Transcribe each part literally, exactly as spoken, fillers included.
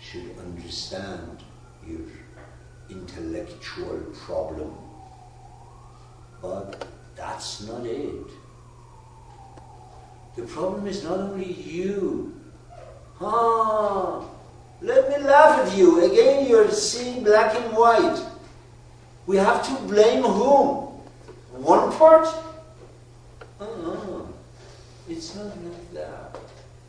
should understand your intellectual problem. But that's not it. The problem is not only you. Ah, let me laugh at you. Again, you're seeing black and white. We have to blame whom? One part? Uh-uh. It's not like that.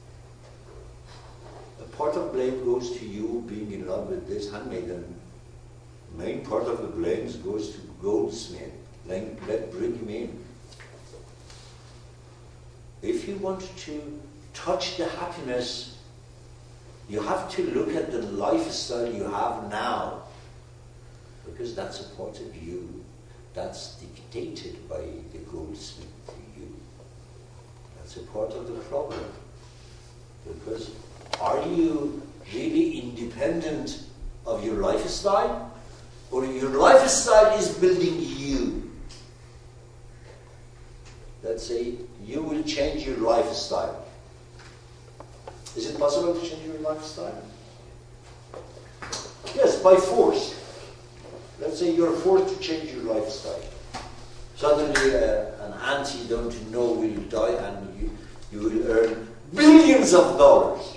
A part of blame goes to you being in love with this handmaiden. The main part of the blame goes to Goldsmith. Let, let bring him in. If you want to touch the happiness, you have to look at the lifestyle you have now, because that's a part of you. That's dictated by the Goldsmith to you. That's a part of the problem. Because are you really independent of your lifestyle, or your lifestyle is building you? Let's say you will change your lifestyle. Is it possible to change your lifestyle? Yes, by force. Let's say you're forced to change your lifestyle. Suddenly uh, an aunt you don't know will die and you, you will earn billions of dollars.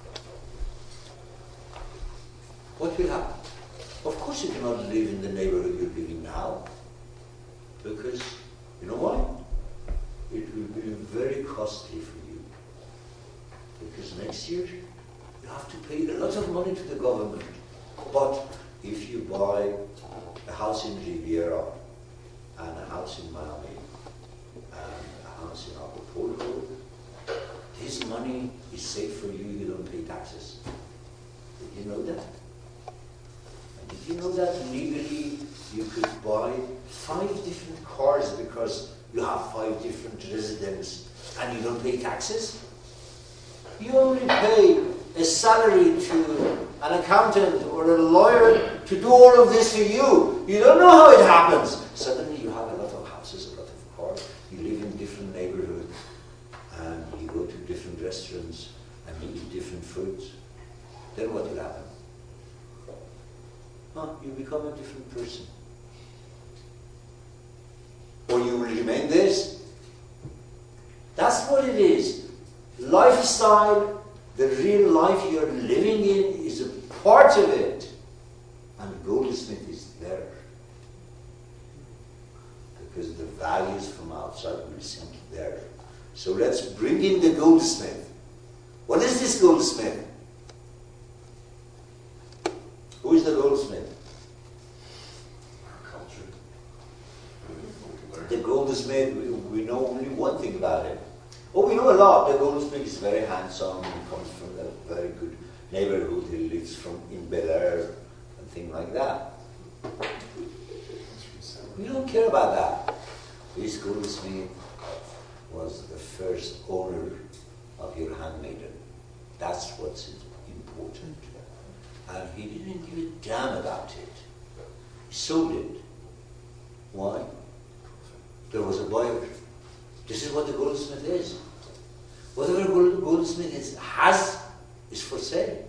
What will happen? Of course you cannot live in the neighborhood you're living now. Because, you know why? It will be very costly for you. Because next year, you have to pay a lot of money to the government. But if you buy a house in Riviera, and a house in Miami, and a house in Acapulco, this money is safe for you, you don't pay taxes. Did you know that? And did you know that legally you could buy five different cars because you have five different residents and you don't pay taxes? You only pay a salary to an accountant or a lawyer to do all of this for you. You don't know how it happens. Suddenly you have a lot of houses, a lot of cars, you live in different neighborhoods, and you go to different restaurants, and you eat different foods. Then what will happen? Huh, you become a different person. Or you will remain this. That's what it is. Lifestyle, the real life you're living in, is a part of it. And Goldsmith is there. Because the values from outside will sink there. So let's bring in the Goldsmith. What is this Goldsmith? Who is the Goldsmith? Culture. The Goldsmith, we, we know only one thing about him. Oh, we know a lot. The Goldsmith is very handsome. He comes from a very good neighborhood. He lives from in Bel Air and things like that. We don't care about that. This Goldsmith was the first owner of your handmaiden. That's what's important. And he didn't give a damn about it. He sold it. Why? There was a buyer. This is what the Goldsmith is. Whatever Goldsmith is, has is for sale.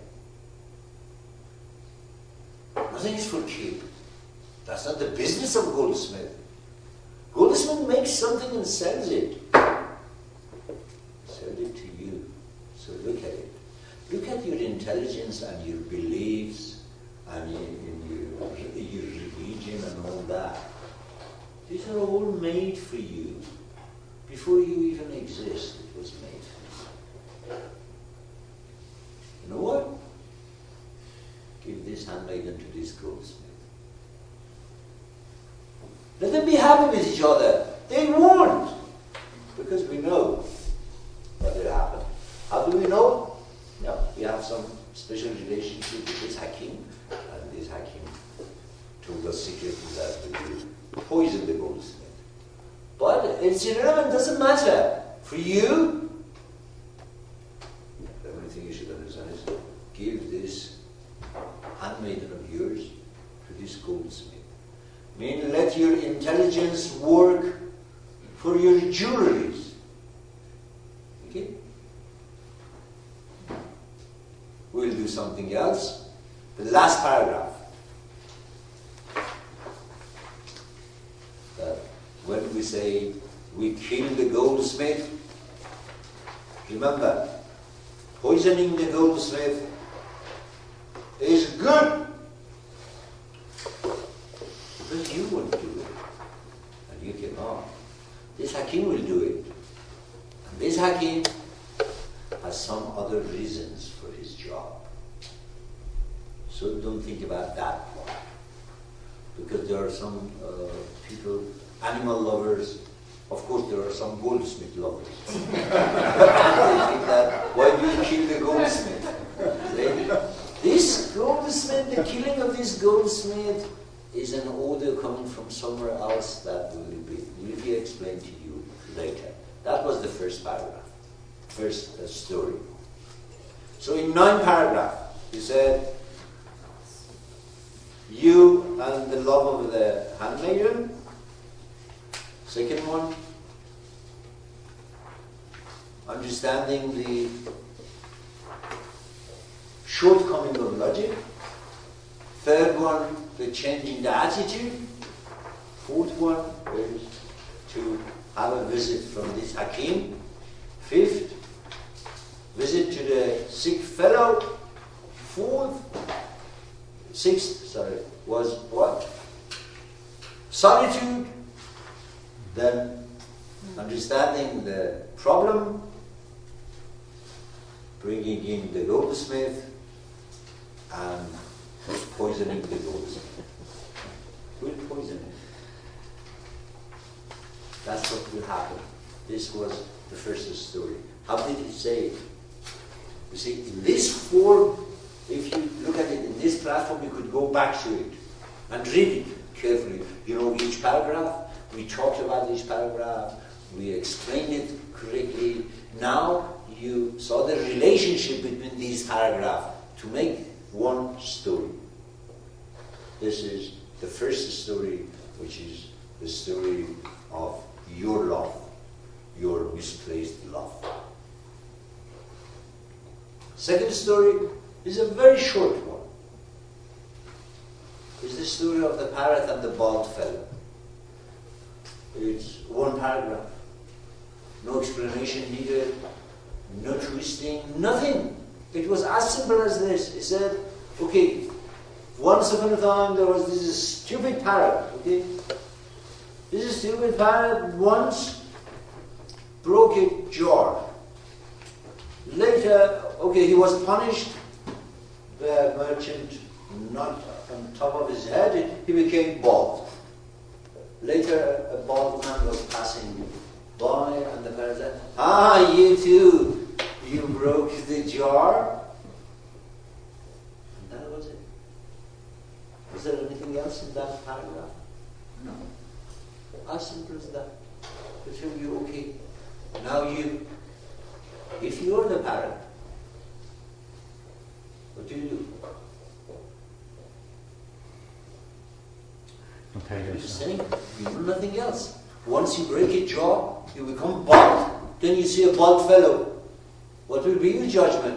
Nothing is for cheap. That's not the business of Goldsmith. Goldsmith makes something and sells it. Sells it to you. So look at it. Look at your intelligence and your beliefs and your, your, your religion and all that. These are all made for you. Before you even exist, it was made for you. You know what? Give this handmaiden to this Goldsmith. Let them be happy with each other. They won't. Because we know what will happen. How do we know? No, we have some special relationship with this Hakim. And this Hakim told us secretly that we will poison the Goldsmith. But it's irrelevant, doesn't matter. For you, the only thing you should understand is give this handmaiden of yours to this Goldsmith. I mean, let your intelligence work for your jewelries. Okay? We'll do something else. the last paragraph. That when we say we kill the goldsmith, remember, poisoning the goldsmith is good. Because you won't do it. And you cannot. This Hakim will do it. And this Hakim has some other reasons for his job. So don't think about that part. Because there are some uh, people, animal lovers. Of course, there are some goldsmith lovers. They think that, why do you kill the goldsmith? They, this goldsmith, the killing of this goldsmith is an order coming from somewhere else that will be, will be explained to you later. That was the first paragraph, first uh, story. So in nine paragraphs, he said, you and the love of the handmaiden. Second one, understanding the shortcoming of logic. Third one, the change in the attitude. Fourth one is to have a visit from this Hakim. Fifth, visit to the sick fellow. Fourth, sixth, sorry, was what? Solitude. Then understanding the problem, bringing in the goldsmith, and poisoning the goldsmith. Who will poison him? That's what will happen. This was the first story. How did he say it? You see, in this form, if you look at it in this platform, you could go back to it and read it carefully. You know each paragraph. We talked about each paragraph. We explained it correctly. Now you saw the relationship between these paragraphs to make one story. This is the first story, which is the story of your love, your misplaced love. Second story is a very short one. It's the story of the parrot and the bald fellow. It's one paragraph. No explanation needed, no twisting, nothing. It was as simple as this. He said, okay, once upon a time there was this stupid parrot, okay? This stupid parrot once broke a jar. Later, okay, he was punished. The merchant knocked on top of his head, he became bald. Later, a bald man was passing by, and the parrot said, ah, you too, you broke the jar. And that was it. Was there anything else in that paragraph? No. As simple as that. To tell you, okay, now you, if you're the parrot, what do you do? Okay, You're saying you do nothing else. Once you break a jaw, you become bald. Then you see a bald fellow. What will be your judgment?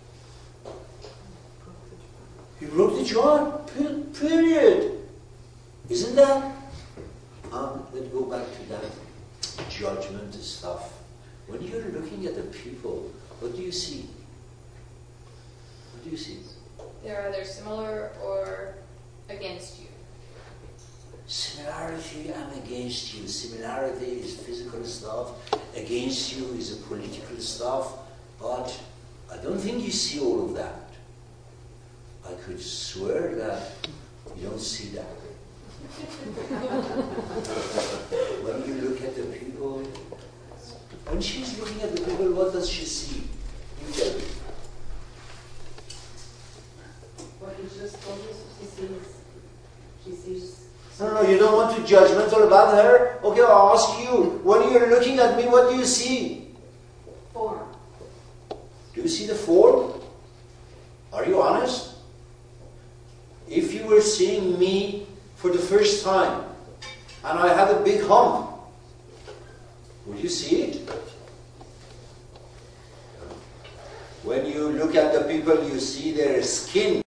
You broke the jaw. Period. Isn't that? Um, let's go back to that judgment stuff. When you're looking at the people, what do you see? What do you see? They're either similar or against you. Similarity, I'm against you. Similarity is physical stuff. Against you is a political stuff. But I don't think you see all of that. I could swear that you don't see that. When you look at the people, when she's looking at the people, what does she see? You tell me. What you just told us, she sees, she sees. No, no, you don't want to judgmental about her? Okay, I'll ask you. When you're looking at me, what do you see? Form. Do you see the form? Are you honest? If you were seeing me for the first time, and I had a big hump, would you see it? When you look at the people, you see their skin.